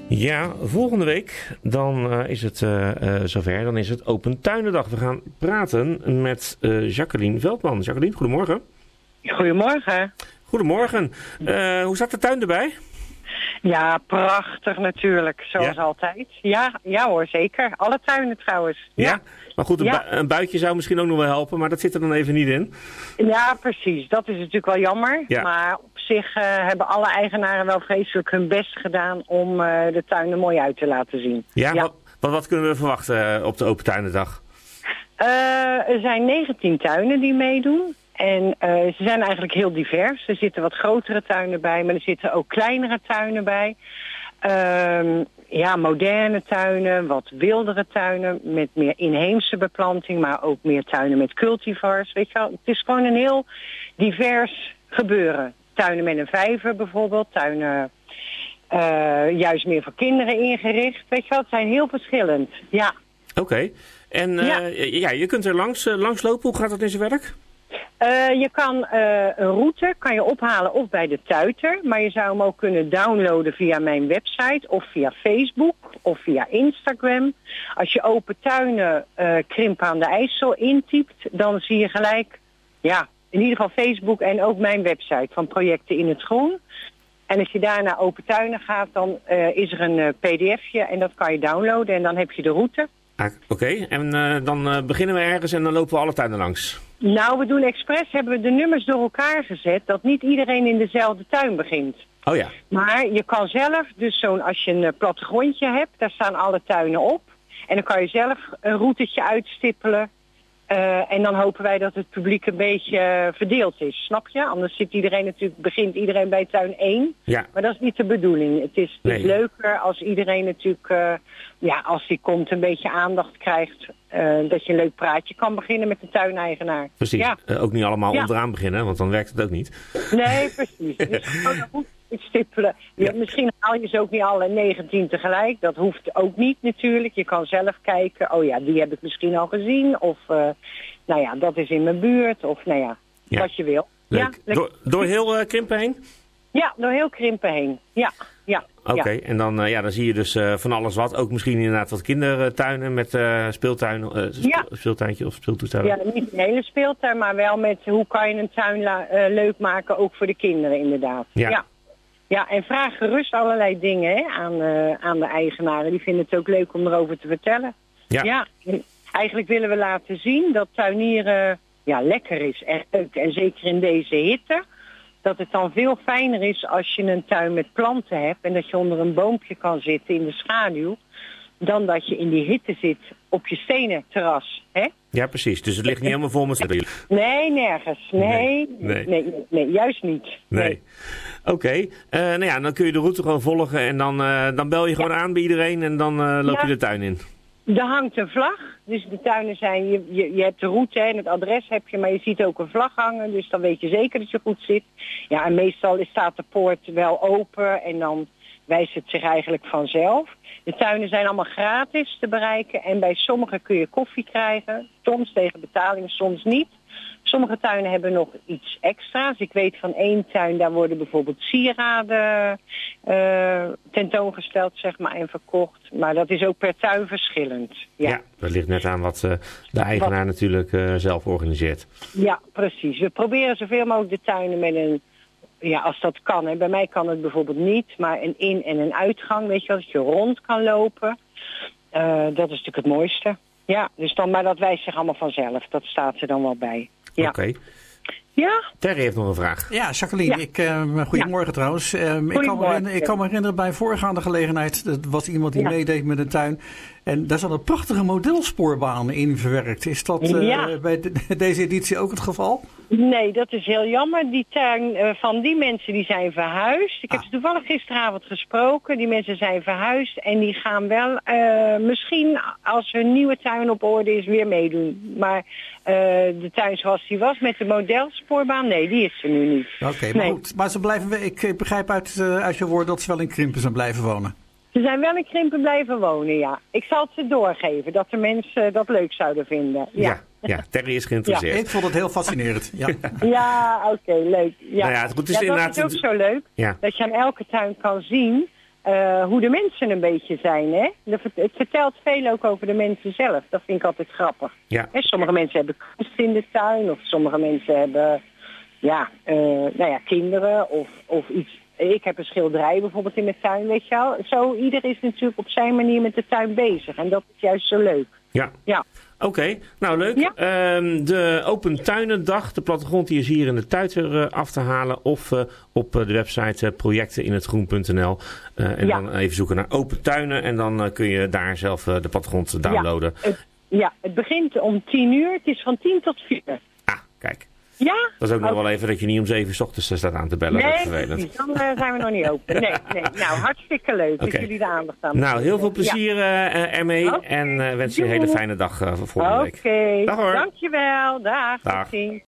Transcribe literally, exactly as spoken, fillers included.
Ja, volgende week dan uh, is het uh, uh, zover. Dan is het Open Tuinendag. We gaan praten met uh, Jacqueline Veldman. Jacqueline, goedemorgen. Goedemorgen. Goedemorgen. Uh, hoe zat de tuin erbij? Ja, prachtig natuurlijk, zoals ja? altijd. Ja, ja hoor, zeker. Alle tuinen trouwens. Ja, ja? maar goed, een, ja. bu- een buitje zou misschien ook nog wel helpen, maar dat zit er dan even niet in. Ja, precies. Dat is natuurlijk wel jammer. Ja. Maar op zich uh, hebben alle eigenaren wel vreselijk hun best gedaan om uh, de tuin er mooi uit te laten zien. Ja, ja. Wat, wat, wat kunnen we verwachten uh, op de Open Tuinendag? Uh, er zijn negentien tuinen die meedoen. En uh, ze zijn eigenlijk heel divers. Er zitten wat grotere tuinen bij, maar er zitten ook kleinere tuinen bij. Uh, ja, moderne tuinen, wat wildere tuinen met meer inheemse beplanting, maar ook meer tuinen met cultivars. Weet je wel, het is gewoon een heel divers gebeuren. Tuinen met een vijver bijvoorbeeld, tuinen uh, juist meer voor kinderen ingericht. Weet je wel, het zijn heel verschillend. Ja. Oké. Okay. En uh, ja. ja, je kunt er langs, uh, langs lopen. Hoe gaat dat in zijn werk? Uh, je kan uh, een route kan je ophalen of bij de tuiter, maar je zou hem ook kunnen downloaden via mijn website of via Facebook of via Instagram. Als je Open Tuinen uh, Krimp aan de IJssel intypt, dan zie je gelijk, ja, in ieder geval Facebook en ook mijn website van Projecten in het Groen. En als je daar naar Open Tuinen gaat, dan uh, is er een uh, pdfje en dat kan je downloaden en dan heb je de route. Ah, Oké, okay. en uh, dan uh, beginnen we ergens en dan lopen we alle tuinen langs. Nou, we doen expres, hebben we de nummers door elkaar gezet, dat niet iedereen in dezelfde tuin begint. Oh ja. Maar je kan zelf, dus zo'n, als je een uh, plattegrondje hebt, daar staan alle tuinen op. En dan kan je zelf een routetje uitstippelen. Uh, en dan hopen wij dat het publiek een beetje uh, verdeeld is, snap je? Anders zit iedereen natuurlijk, begint iedereen bij tuin één. Ja. Maar dat is niet de bedoeling. Het is, het is nee. leuker als iedereen natuurlijk, uh, ja, als die komt een beetje aandacht krijgt. Uh, dat je een leuk praatje kan beginnen met de tuineigenaar. Precies, ja. uh, ook niet allemaal ja. onderaan beginnen, want dan werkt het ook niet. Nee, precies. Dus gewoon een goed stippelen. Ja. Misschien haal je ze ook niet alle negentien tegelijk. Dat hoeft ook niet natuurlijk. Je kan zelf kijken, oh ja, die heb ik misschien al gezien. Of, uh, nou ja, dat is in mijn buurt. Of, nou ja, ja. wat je wil. Leuk. Ja, door, door heel uh, Krimpen heen? Ja, door heel Krimpen heen. Ja, ja. Oké, okay. ja. en dan, uh, ja, dan zie je dus uh, van alles wat. Ook misschien inderdaad wat kindertuinen met uh, speeltuin, uh, spe- ja. speeltuintje of speeltoestellen. Ja, niet een hele speeltuin, maar wel met hoe kan je een tuin la- uh, leuk maken, ook voor de kinderen inderdaad. Ja. ja. Ja, en vraag gerust allerlei dingen hè, aan, uh, aan de eigenaren. Die vinden het ook leuk om erover te vertellen. Ja. ja eigenlijk willen we laten zien dat tuinieren ja, lekker is en leuk. En zeker in deze hitte. Dat het dan veel fijner is als je een tuin met planten hebt. En dat je onder een boompje kan zitten in de schaduw. Dan dat je in die hitte zit op je stenen terras. Hè? Ja, precies. Dus het ligt niet helemaal vol met... Nee, nergens. Nee, nee, nee. nee, nee, nee juist niet. Nee. nee. Oké, okay. uh, nou ja, dan kun je de route gewoon volgen en dan, uh, dan bel je gewoon ja. aan bij iedereen en dan uh, loop ja. je de tuin in. Er hangt een vlag, dus de tuinen zijn, je, je, je hebt de route en het adres heb je, maar je ziet ook een vlag hangen, dus dan weet je zeker dat je goed zit. Ja, en meestal staat de poort wel open en dan wijst het zich eigenlijk vanzelf. De tuinen zijn allemaal gratis te bereiken en bij sommigen kun je koffie krijgen, soms tegen betaling, soms niet. Sommige tuinen hebben nog iets extra's. Ik weet van één tuin, daar worden bijvoorbeeld sieraden uh, tentoongesteld zeg maar, en verkocht. Maar dat is ook per tuin verschillend. Ja, ja dat ligt net aan wat uh, de eigenaar wat... natuurlijk uh, zelf organiseert. Ja, precies. We proberen zoveel mogelijk de tuinen met een, ja, als dat kan. Hè. Bij mij kan het bijvoorbeeld niet, maar een in- en een uitgang, weet je wel, dat je rond kan lopen. Uh, dat is natuurlijk het mooiste. Ja, dus dan, maar dat wijst zich allemaal vanzelf. Dat staat er dan wel bij. Ja. Oké. Okay. Ja? Terry heeft nog een vraag. Ja, Jacqueline, ja. Ik, uh, goedemorgen ja. trouwens. Uh, ik, kan me herinneren, ik kan me herinneren bij een voorgaande gelegenheid, dat was iemand die ja. meedeed met een tuin. En daar zat een prachtige modelspoorbaan in verwerkt. Is dat uh, ja. bij de, deze editie ook het geval? Nee, dat is heel jammer. Die tuin uh, van die mensen die zijn verhuisd. Ik ah. heb ze toevallig gisteravond gesproken. Die mensen zijn verhuisd en die gaan wel uh, misschien als hun nieuwe tuin op orde is weer meedoen. Maar uh, de tuin zoals die was met de modelspoorbaan, nee, die is er nu niet. Oké, okay, maar nee. goed. Maar ze blijven, ik begrijp uit, uh, uit je woord dat ze wel in Krimpen zijn blijven wonen. Ze zijn wel in Krimpen blijven wonen, ja. Ik zal het ze doorgeven, dat de mensen dat leuk zouden vinden. Ja, ja, ja Terry is geïnteresseerd. Ja, ik vond het heel fascinerend. Ja, ja oké, okay, leuk. Ja, nou ja, het goed is ja, dat inderdaad... is ook zo leuk, ja. dat je aan elke tuin kan zien uh, hoe de mensen een beetje zijn. Hè? Het vertelt veel ook over de mensen zelf. Dat vind ik altijd grappig. Ja. Hè, sommige mensen hebben kunst in de tuin. Of sommige mensen hebben ja, uh, nou ja, kinderen of, of iets. Ik heb een schilderij bijvoorbeeld in mijn tuin, weet je wel. Zo, ieder is natuurlijk op zijn manier met de tuin bezig. En dat is juist zo leuk. Ja. Ja. Oké, okay, nou leuk. Ja. Um, de Open Tuinendag, de plattegrond die is hier in de Tuit weer uh, af te halen. Of uh, op uh, de website uh, projecten in het groen punt n l. Uh, en ja. dan even zoeken naar Open Tuinen. En dan uh, kun je daar zelf uh, de plattegrond downloaden. Ja het, ja, het begint om tien uur. Het is van tien tot vier. Ah, kijk. Ja? Dat is ook nog okay. wel even dat je niet om zeven 's ochtends staat aan te bellen. Nee, dat is vervelend. dan uh, zijn we nog niet open. Nee, nee. Nou, hartstikke leuk okay. dat jullie de aandacht aan Nou, heel veel plezier ja. uh, ermee. Okay. En uh, wens je een hele fijne dag uh, voor volgende week. Oké, dag hoor. Dankjewel. Dag. Dag.